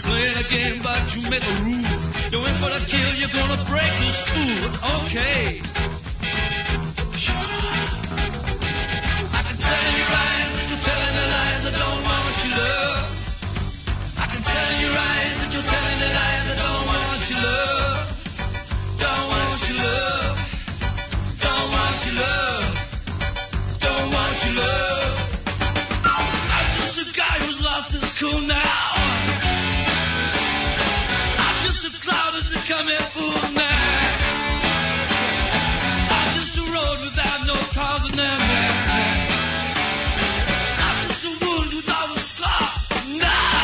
playing a game, but you make the rules. You're in for the kill, you're gonna break this fool. Okay. I can tell in your eyes that you're telling me lies. I don't want what you love. I can tell in your eyes that you're telling me lies. I don't want what you love. Don't want what you love. Don't want what you love. Don't want what you love. I'm just a guy who's lost his cool now. I'm just a cloud that's becoming fool now. I'm just a road without no cars in them. I'm just a wound without a scar now.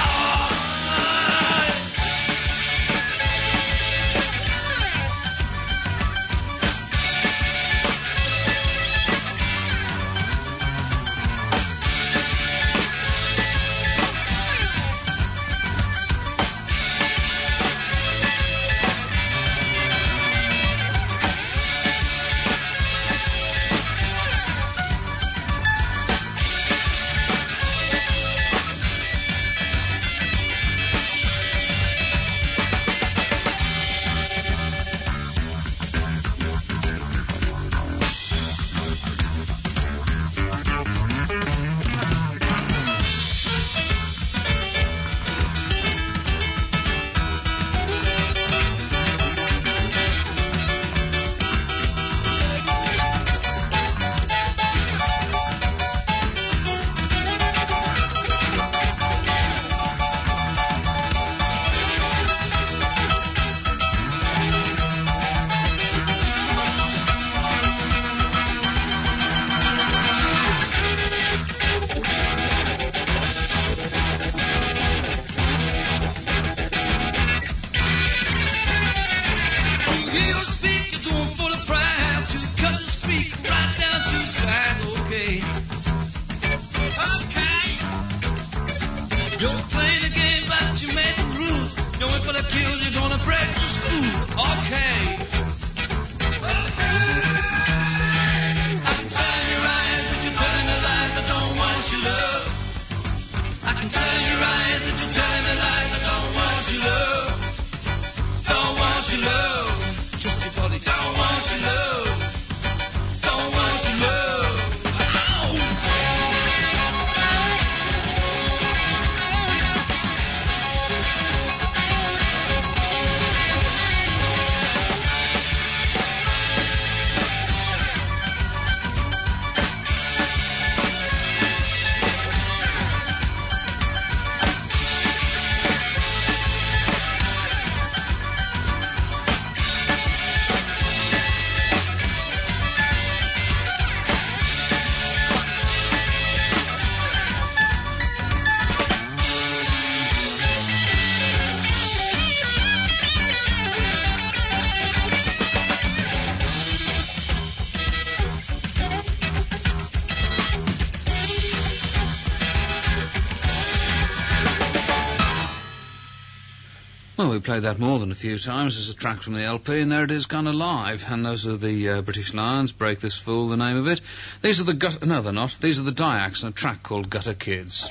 Well, we played that more than a few times as a track from the LP, and there it is, gone alive. And those are the British Lions, Break This Fool, the name of it. These are the no, they're not. These are the Dayaks, and a track called Gutter Kids.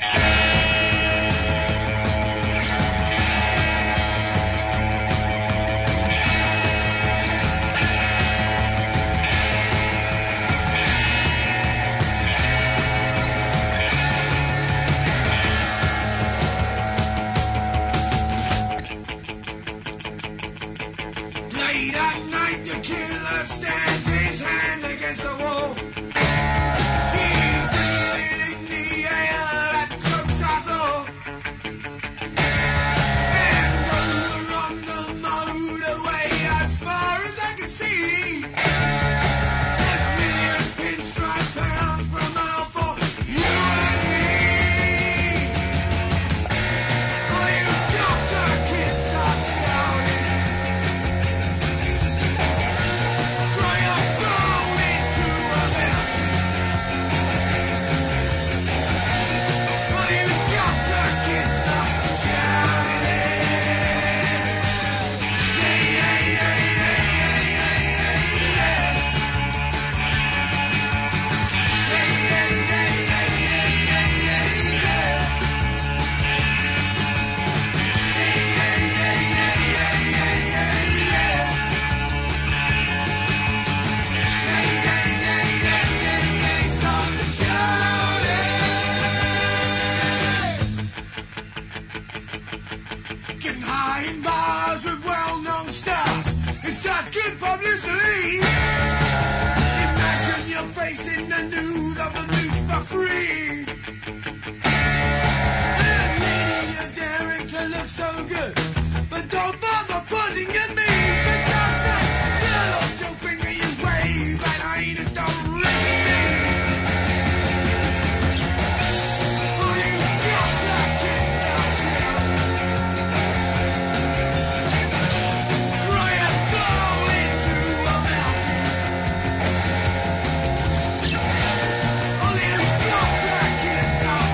That's good publicity. Imagine your face in the news of the news for free. And lady, you're daring to look so good, but don't bother pointing at me. Because that girl off your finger you wave, and I ain't a stone me. Oh, you got that kid stuff, cry your soul into a mountain. Oh, you got that kid stuff,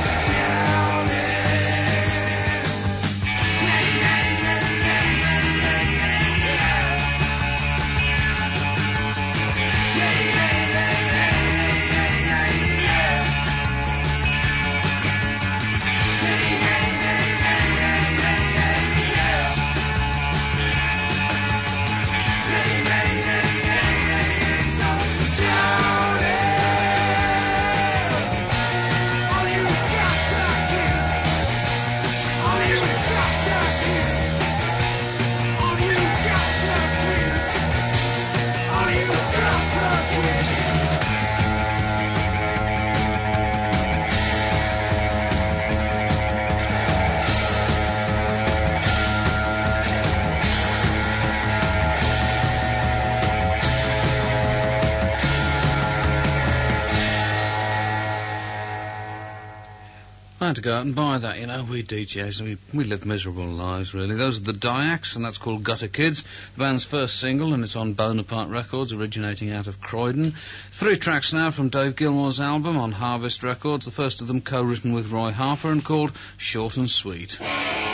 I had to go out and buy that, you know. We DJs, we live miserable lives, really. Those are the Diacs, and that's called Gutter Kids, the band's first single, and it's on Bonaparte Records, originating out of Croydon. 3 tracks now from Dave Gilmour's album on Harvest Records, the first of them co-written with Roy Harper and called Short and Sweet.